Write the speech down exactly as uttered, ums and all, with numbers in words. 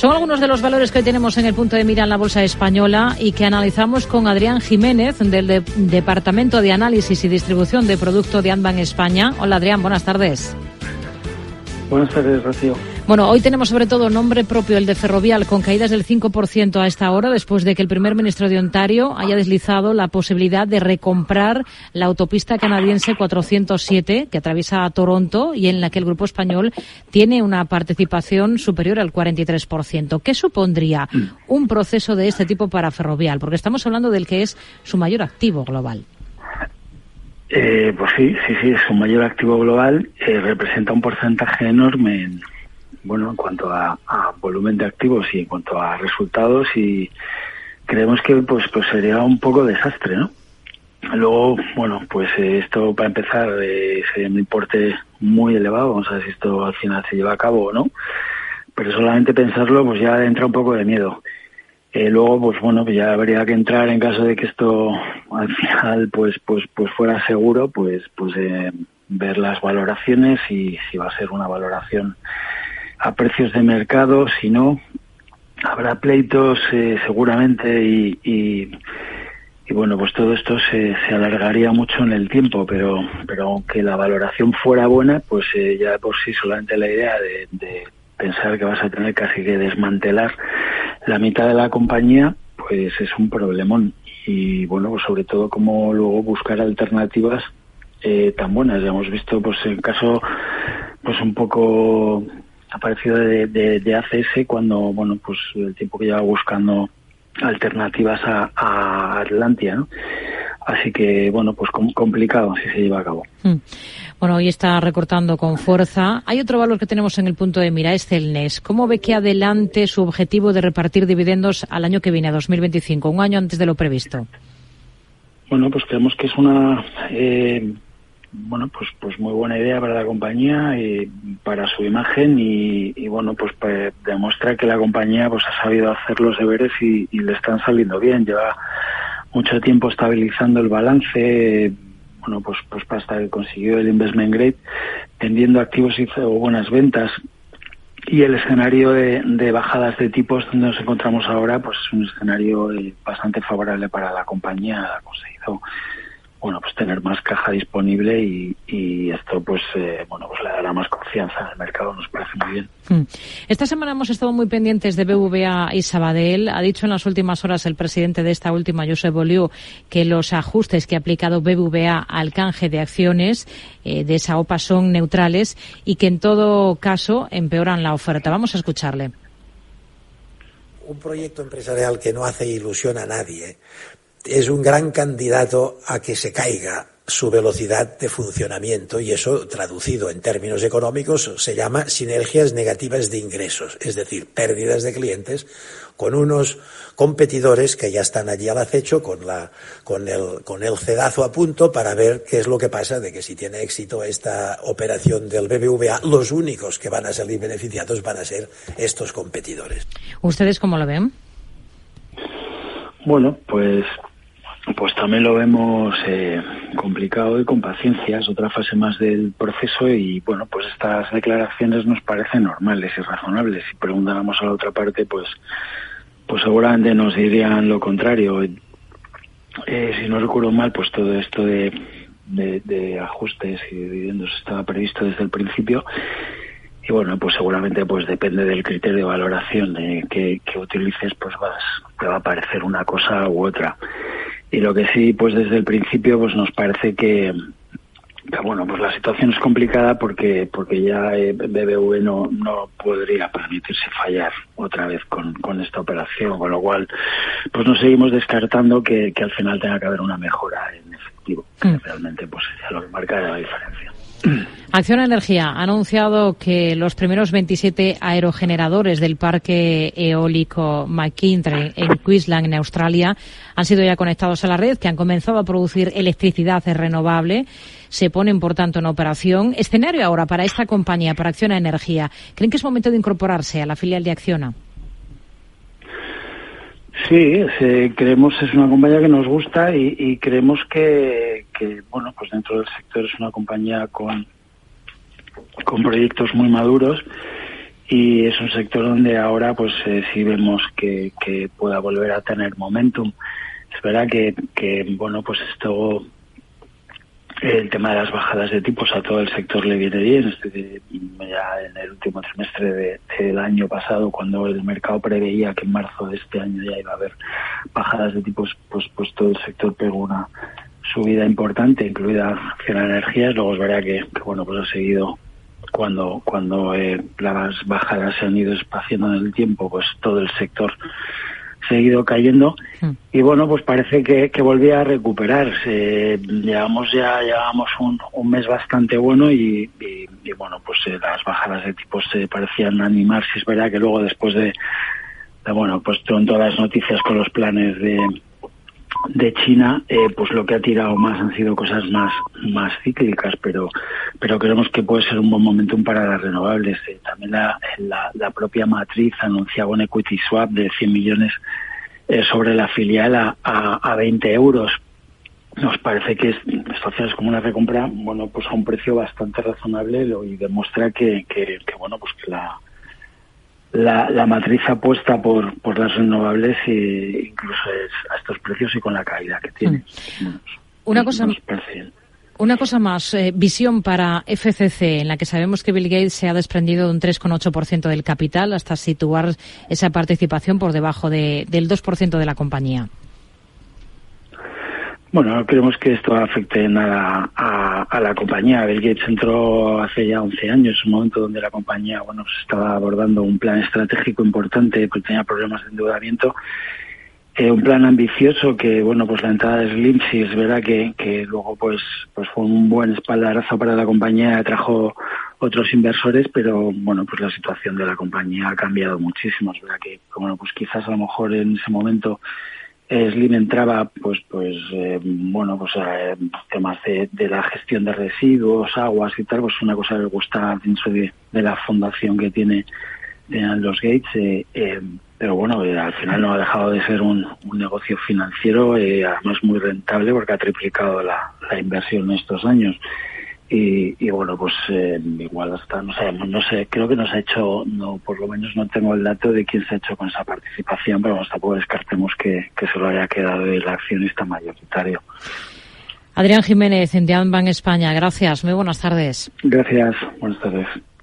Son algunos de los valores que hoy tenemos en el punto de mira en la Bolsa Española y que analizamos con Adrián Jiménez, del de- Departamento de Análisis y Distribución de Producto de Andbank España. Hola Adrián, buenas tardes. Buenas tardes, Rocío. Bueno, hoy tenemos sobre todo nombre propio, el de Ferrovial, con caídas del cinco por ciento a esta hora, después de que el primer ministro de Ontario haya deslizado la posibilidad de recomprar la autopista canadiense cuatrocientos siete, que atraviesa Toronto y en la que el grupo español tiene una participación superior al cuarenta y tres por ciento. ¿Qué supondría un proceso de este tipo para Ferrovial? Porque estamos hablando del que es su mayor activo global. Eh, pues sí, sí, sí, es un mayor activo global, eh, representa un porcentaje enorme en, bueno, en cuanto a, a volumen de activos y en cuanto a resultados, y creemos que pues pues sería un poco desastre, ¿no? Luego, bueno, pues eh, esto para empezar eh, sería un importe muy elevado, vamos a ver si esto al final se lleva a cabo o no, pero solamente pensarlo pues ya entra un poco de miedo. Eh, luego, pues bueno, pues ya habría que entrar en caso de que esto al final pues pues pues fuera seguro, pues pues eh, ver las valoraciones y si va a ser una valoración a precios de mercado, si no, habrá pleitos eh, seguramente y, y y bueno, pues todo esto se, se alargaría mucho en el tiempo, pero pero aunque la valoración fuera buena, pues eh, ya por sí solamente la idea de, de pensar que vas a tener casi que desmantelar la mitad de la compañía, pues es un problemón. Y bueno, pues sobre todo cómo luego buscar alternativas eh, tan buenas. Ya hemos visto pues el caso pues un poco aparecido de, de, de A C S cuando, bueno, pues el tiempo que lleva buscando alternativas a, a Atlantia, ¿no? Así que, bueno, pues complicado si se lleva a cabo. Mm. Bueno, hoy está recortando con fuerza. Hay otro valor que tenemos en el punto de mira, es Celnes. ¿Cómo ve que adelante su objetivo de repartir dividendos al año que viene, a dos mil veinticinco, un año antes de lo previsto? Bueno, pues creemos que es una, eh, bueno, pues pues muy buena idea para la compañía y para su imagen y, y bueno, pues, pues demuestra que la compañía pues ha sabido hacer los deberes y, y le están saliendo bien. Lleva mucho tiempo estabilizando el balance, bueno, pues pues hasta que consiguió el investment grade, vendiendo activos y hizo buenas ventas. Y el escenario de, de bajadas de tipos donde nos encontramos ahora, pues es un escenario eh, bastante favorable para la compañía. Ha conseguido, bueno, pues tener más caja disponible y, y esto pues eh, bueno, pues le dará más confianza al mercado, nos parece muy bien. Esta semana hemos estado muy pendientes de B B V A y Sabadell. Ha dicho en las últimas horas el presidente de esta última, Josep Oliu, que los ajustes que ha aplicado B B V A al canje de acciones eh, de esa O P A son neutrales y que en todo caso empeoran la oferta. Vamos a escucharle. Un proyecto empresarial que no hace ilusión a nadie es un gran candidato a que se caiga su velocidad de funcionamiento y eso, traducido en términos económicos, se llama sinergias negativas de ingresos, es decir, pérdidas de clientes con unos competidores que ya están allí al acecho con la con el con el cedazo a punto para ver qué es lo que pasa, de que si tiene éxito esta operación del B B V A, los únicos que van a salir beneficiados van a ser estos competidores. ¿Ustedes cómo lo ven? Bueno, pues Pues también lo vemos eh, complicado y con paciencia. Es otra fase más del proceso y, bueno, pues estas declaraciones nos parecen normales y razonables. Si preguntáramos a la otra parte, pues pues seguramente nos dirían lo contrario. Eh, si no recuerdo mal, pues todo esto de, de, de ajustes y dividendos estaba previsto desde el principio. Y bueno, pues seguramente pues depende del criterio de valoración de que, que utilices, pues vas, te va a parecer una cosa u otra. Y lo que sí, pues desde el principio, pues nos parece que, que bueno, pues la situación es complicada porque porque ya eh, B B V no no podría permitirse fallar otra vez con, con esta operación, con lo cual, pues nos seguimos descartando que, que al final tenga que haber una mejora en efectivo, que mm. realmente pues sería lo que marca la diferencia. Acciona Energía ha anunciado que los primeros veintisiete aerogeneradores del parque eólico McKinley en Queensland, en Australia, han sido ya conectados a la red, que han comenzado a producir electricidad renovable. Se ponen, por tanto, en operación. Escenario ahora para esta compañía, para Acciona Energía. ¿Creen que es momento de incorporarse a la filial de Acciona? Sí, sí, creemos es una compañía que nos gusta y, y creemos que, que, bueno, pues dentro del sector es una compañía con, con proyectos muy maduros y es un sector donde ahora pues eh, sí vemos que, que pueda volver a tener momentum. Es verdad que, que bueno, pues esto, el tema de las bajadas de tipos a todo el sector le viene bien. Este, ya en el último trimestre de, del año pasado, cuando el mercado preveía que en marzo de este año ya iba a haber bajadas de tipos, pues, pues todo el sector pegó una subida importante, incluida Acciona Energías. Luego es verdad que, que bueno, pues ha seguido, cuando cuando eh, las bajadas se han ido espaciando en el tiempo, pues todo el sector seguido cayendo, mm. y bueno, pues parece que, que volvía a recuperarse. Llevamos ya llevamos un, un mes bastante bueno y, y, y bueno, pues eh, las bajadas de tipos se parecían animarse. Es verdad que luego, después de, de bueno, pues con todas las noticias con los planes de de China, eh, pues lo que ha tirado más han sido cosas más más cíclicas, pero pero creemos que puede ser un buen momentum para las renovables. Eh, también la, la, la propia matriz anunciaba un equity swap de cien millones eh, sobre la filial a, a, a veinte euros. Nos parece que es, esto es como una recompra, bueno, pues a un precio bastante razonable, y demuestra que, que, que bueno, pues que la La, la matriz apuesta por por las renovables, e incluso es a estos precios y con la caída que tiene. Mm. Bueno, una cosa una cosa más, eh, visión para F C C, en la que sabemos que Bill Gates se ha desprendido de un tres coma ocho por ciento del capital hasta situar esa participación por debajo de, del dos por ciento de la compañía. Bueno, no queremos que esto afecte nada a, a la compañía. Bill Gates entró hace ya once años, un momento donde la compañía, bueno, pues estaba abordando un plan estratégico importante, porque tenía problemas de endeudamiento, eh, un plan ambicioso que, bueno, pues la entrada de Slim, sí es verdad que, que luego pues pues fue un buen espaldarazo para la compañía, trajo otros inversores, pero bueno, pues la situación de la compañía ha cambiado muchísimo. Es verdad que, bueno, pues quizás a lo mejor en ese momento Slim entraba, pues, pues, eh, bueno, pues eh, temas de, de la gestión de residuos, aguas y tal, pues una cosa que gusta dentro de, de la fundación que tiene de los Gates, eh, eh, pero bueno, eh, al final no ha dejado de ser un, un negocio financiero, eh, además muy rentable, porque ha triplicado la, la inversión en estos años. Y, y bueno, pues eh, igual hasta, no sé, no sé, creo que nos ha hecho, no, por lo menos no tengo el dato de quién se ha hecho con esa participación, pero bueno, tampoco descartemos que, que se lo haya quedado el accionista mayoritario. Adrián Jiménez, en Bank España, gracias, muy buenas tardes. Gracias, buenas tardes.